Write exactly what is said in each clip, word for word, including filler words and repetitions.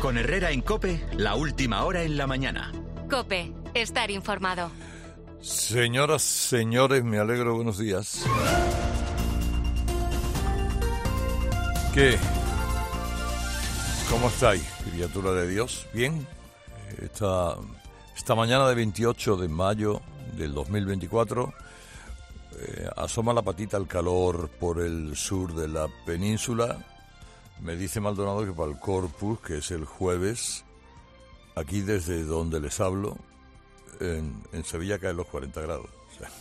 Con Herrera en COPE, la última hora en la mañana. COPE, estar informado. Señoras, señores, me alegro, buenos días. ¿Qué? ¿Cómo estáis, criatura de Dios? ¿Bien? Esta, esta mañana de veintiocho de mayo del dos mil veinticuatro eh, asoma la patita el calor por el sur de la península. Me dice Maldonado que para el Corpus, que es el jueves, aquí desde donde les hablo, en, en Sevilla caen los cuarenta grados. O sea,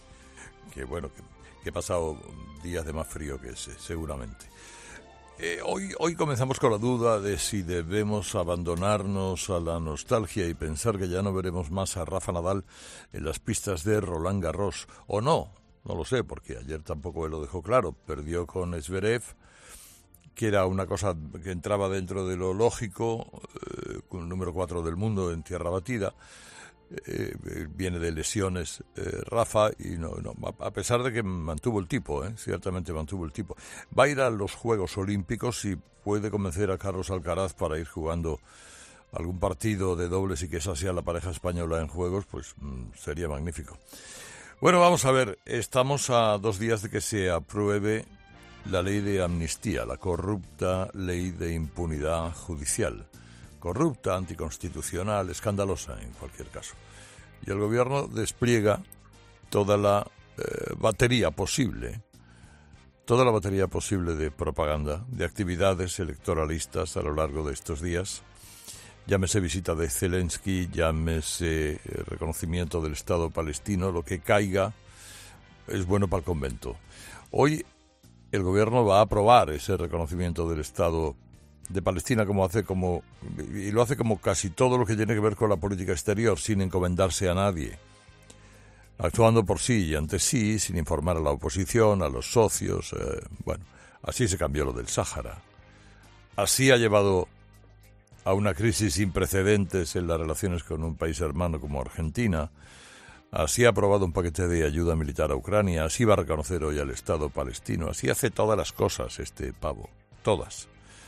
que bueno, que, que he pasado días de más frío que ese, seguramente. Eh, hoy, hoy comenzamos con la duda de si debemos abandonarnos a la nostalgia y pensar que ya no veremos más a Rafa Nadal en las pistas de Roland Garros, o no, no lo sé, porque ayer tampoco me lo dejó claro. Perdió con Zverev, que era una cosa que entraba dentro de lo lógico, eh, con el número cuatro del mundo en tierra batida. Eh, viene de lesiones eh, Rafa y no, no, a pesar de que mantuvo el tipo, eh, ciertamente mantuvo el tipo. Va a ir a los Juegos Olímpicos y puede convencer a Carlos Alcaraz para ir jugando algún partido de dobles y que esa sea la pareja española en Juegos, pues mm, sería magnífico. Bueno, vamos a ver, estamos a dos días de que se apruebe la ley de amnistía, la corrupta ley de impunidad judicial. Corrupta, anticonstitucional, escandalosa en cualquier caso. Y el gobierno despliega toda la eh, batería posible, toda la batería posible de propaganda, de actividades electoralistas a lo largo de estos días. Llámese visita de Zelensky, llámese eh, reconocimiento del Estado palestino, lo que caiga es bueno para el convento. Hoy el gobierno va a aprobar ese reconocimiento del Estado de Palestina, como hace como y lo hace como casi todo lo que tiene que ver con la política exterior, sin encomendarse a nadie, actuando por sí y ante sí, sin informar a la oposición, a los socios. Eh, bueno, así se cambió lo del Sáhara. Así ha llevado a una crisis sin precedentes en las relaciones con un país hermano como Argentina. Así ha aprobado un paquete de ayuda militar a Ucrania. Así va a reconocer hoy al Estado palestino. Así hace todas las cosas este pavo, todas.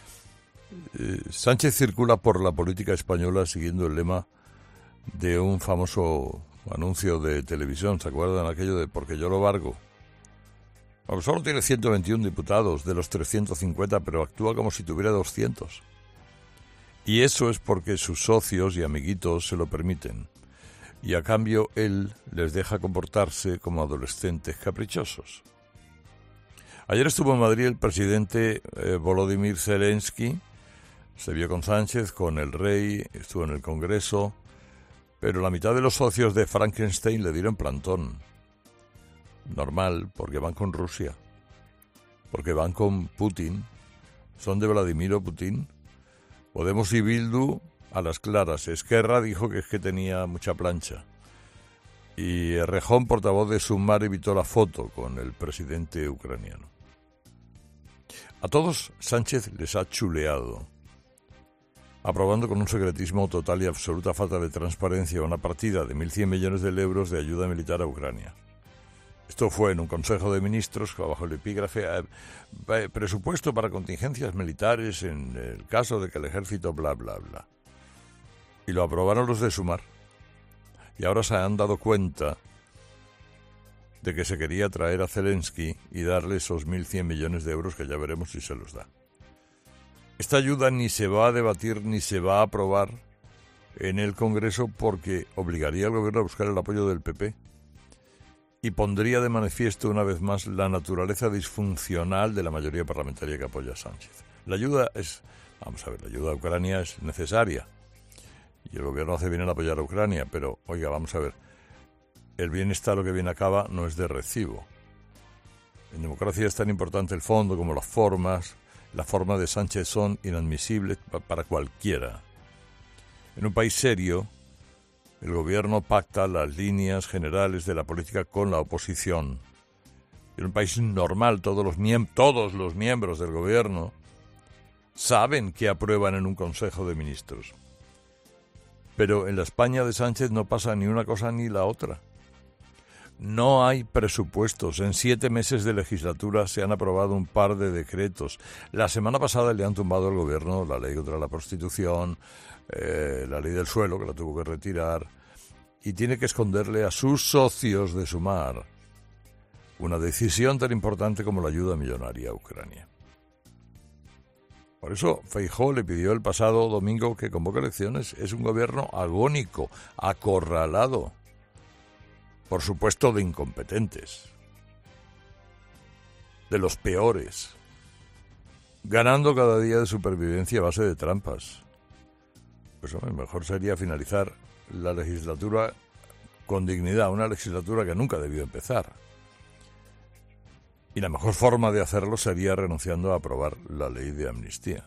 Eh, Sánchez circula por la política española siguiendo el lema de un famoso anuncio de televisión. ¿Se acuerdan aquello de porque yo lo valgo? Bueno, solo tiene ciento veintiuno diputados de los trescientos cincuenta, pero actúa como si tuviera doscientos. Y eso es porque sus socios y amiguitos se lo permiten. Y a cambio él les deja comportarse como adolescentes caprichosos. Ayer estuvo en Madrid el presidente eh, Volodymyr Zelensky. Se vio con Sánchez, con el rey, estuvo en el Congreso, pero la mitad de los socios de Frankenstein le dieron plantón. Normal, porque van con Rusia, porque van con Putin, son de Vladimiro Putin. Podemos y Bildu a las claras. Esquerra dijo que es que tenía mucha plancha. Y Errejón, portavoz de Sumar, evitó la foto con el presidente ucraniano. A todos Sánchez les ha chuleado, aprobando con un secretismo total y absoluta falta de transparencia una partida de mil cien millones de euros de ayuda militar a Ucrania. Esto fue en un Consejo de Ministros bajo el epígrafe eh, presupuesto para contingencias militares en el caso de que el ejército bla bla bla. Y lo aprobaron los de Sumar. Y ahora se han dado cuenta de que se quería traer a Zelensky y darle esos mil cien millones de euros que ya veremos si se los da. Esta ayuda ni se va a debatir ni se va a aprobar en el Congreso porque obligaría al gobierno a buscar el apoyo del P P y pondría de manifiesto una vez más la naturaleza disfuncional de la mayoría parlamentaria que apoya a Sánchez. La ayuda es, vamos a ver, la ayuda a Ucrania es necesaria y el gobierno hace bien en apoyar a Ucrania, pero oiga, vamos a ver, el bienestar lo que bien acaba no es de recibo. En democracia es tan importante el fondo como las formas. Las formas de Sánchez son inadmisibles para cualquiera. En un país serio, el gobierno pacta las líneas generales de la política con la oposición. En un país normal, todos los, miem- todos los miembros del gobierno saben que aprueban en un Consejo de Ministros. Pero en la España de Sánchez no pasa ni una cosa ni la otra. No hay presupuestos. En siete meses de legislatura se han aprobado un par de decretos. La semana pasada le han tumbado al gobierno la ley contra la prostitución, eh, la ley del suelo, que la tuvo que retirar, y tiene que esconderle a sus socios de Sumar una decisión tan importante como la ayuda millonaria a Ucrania. Por eso Feijóo le pidió el pasado domingo que convoque elecciones. Es un gobierno agónico, acorralado, por supuesto de incompetentes, de los peores, ganando cada día de supervivencia a base de trampas. Pues hombre, mejor sería finalizar la legislatura con dignidad, una legislatura que nunca debió empezar. Y la mejor forma de hacerlo sería renunciando a aprobar la ley de amnistía,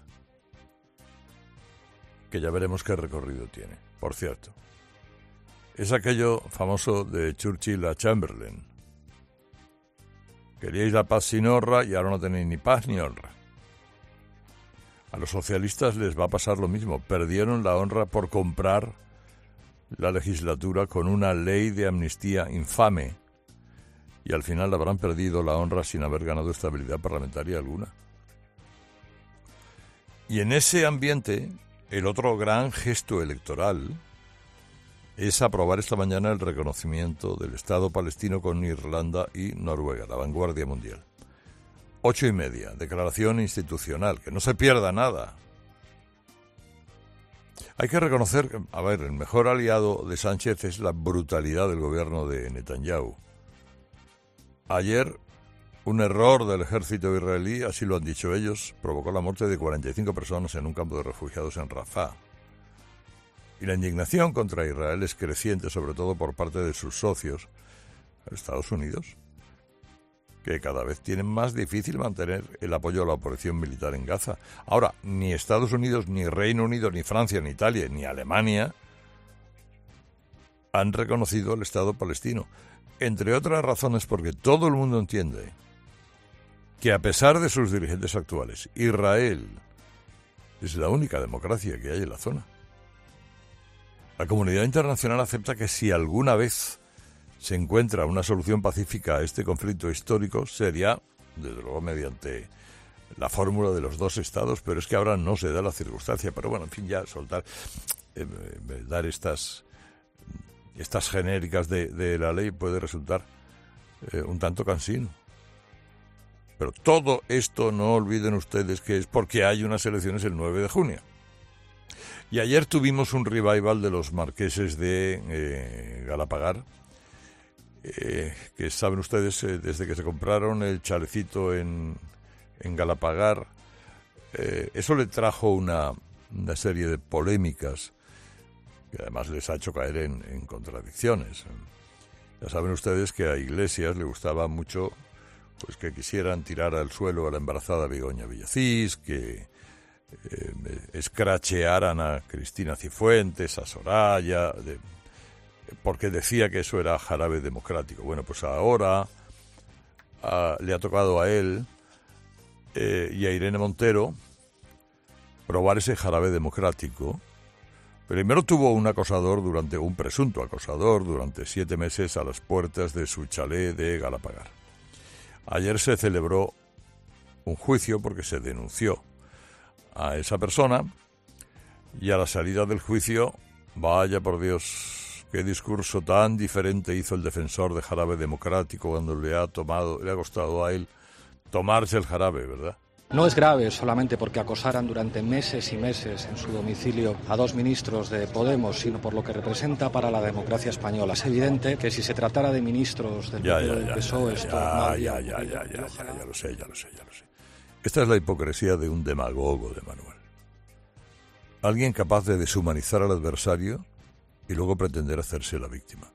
que ya veremos qué recorrido tiene. Por cierto, es aquello famoso de Churchill a Chamberlain. Queríais la paz sin honra y ahora no tenéis ni paz ni honra. A los socialistas les va a pasar lo mismo. Perdieron la honra por comprar la legislatura con una ley de amnistía infame y al final habrán perdido la honra sin haber ganado estabilidad parlamentaria alguna. Y en ese ambiente, el otro gran gesto electoral es aprobar esta mañana el reconocimiento del Estado palestino con Irlanda y Noruega, la vanguardia mundial. Ocho y media, declaración institucional, que no se pierda nada. Hay que reconocer que, a ver, el mejor aliado de Sánchez es la brutalidad del gobierno de Netanyahu. Ayer, un error del ejército israelí, así lo han dicho ellos, provocó la muerte de cuarenta y cinco personas en un campo de refugiados en Rafah. Y la indignación contra Israel es creciente, sobre todo por parte de sus socios, Estados Unidos, que cada vez tienen más difícil mantener el apoyo a la operación militar en Gaza. Ahora, ni Estados Unidos, ni Reino Unido, ni Francia, ni Italia, ni Alemania han reconocido el Estado palestino, entre otras razones porque todo el mundo entiende que a pesar de sus dirigentes actuales, Israel es la única democracia que hay en la zona. La comunidad internacional acepta que si alguna vez se encuentra una solución pacífica a este conflicto histórico, sería, desde luego, mediante la fórmula de los dos estados, pero es que ahora no se da la circunstancia. Pero bueno, en fin, ya soltar, eh, dar estas, estas genéricas de, de la ley puede resultar eh, un tanto cansino. Pero todo esto, no olviden ustedes que es porque hay unas elecciones el nueve de junio. Y ayer tuvimos un revival de los marqueses de eh, Galapagar, eh, que saben ustedes, eh, desde que se compraron el chalecito en, en Galapagar, eh, eso le trajo una, una serie de polémicas que además les ha hecho caer en, en contradicciones. Ya saben ustedes que a Iglesias le gustaba mucho pues que quisieran tirar al suelo a la embarazada Begoña Villacís, que Eh, escrachearan a Cristina Cifuentes, a Soraya, de, porque decía que eso era jarabe democrático. Bueno, pues ahora a, le ha tocado a él eh, y a Irene Montero probar ese jarabe democrático. Primero tuvo un acosador durante, un presunto acosador durante siete meses a las puertas de su chalet de Galapagar. Ayer se celebró un juicio porque se denunció a esa persona y a la salida del juicio, vaya por Dios, qué discurso tan diferente hizo el defensor de jarabe democrático cuando le ha tomado, le ha costado a él tomarse el jarabe, ¿verdad? No es grave solamente porque acosaran durante meses y meses en su domicilio a dos ministros de Podemos, sino por lo que representa para la democracia española. Es evidente que si se tratara de ministros del P P o del P S O E, esto no habría ya, ya, ya, ya, ya, ya lo sé, ya lo sé, ya lo sé. Esta es la hipocresía de un demagogo de Manuel. Alguien capaz de deshumanizar al adversario y luego pretender hacerse la víctima.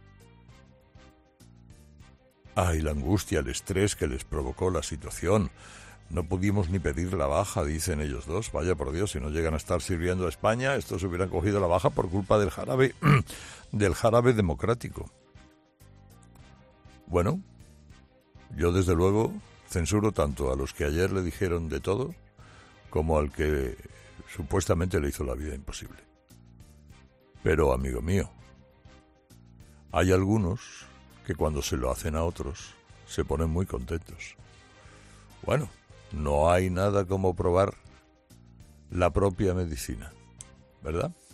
Ay, la angustia, el estrés que les provocó la situación. No pudimos ni pedir la baja, dicen ellos dos. Vaya por Dios, si no llegan a estar sirviendo a España, estos hubieran cogido la baja por culpa del jarabe, del jarabe democrático. Bueno, yo desde luego censuro tanto a los que ayer le dijeron de todo como al que supuestamente le hizo la vida imposible. Pero, amigo mío, hay algunos que cuando se lo hacen a otros se ponen muy contentos. Bueno, no hay nada como probar la propia medicina, ¿verdad?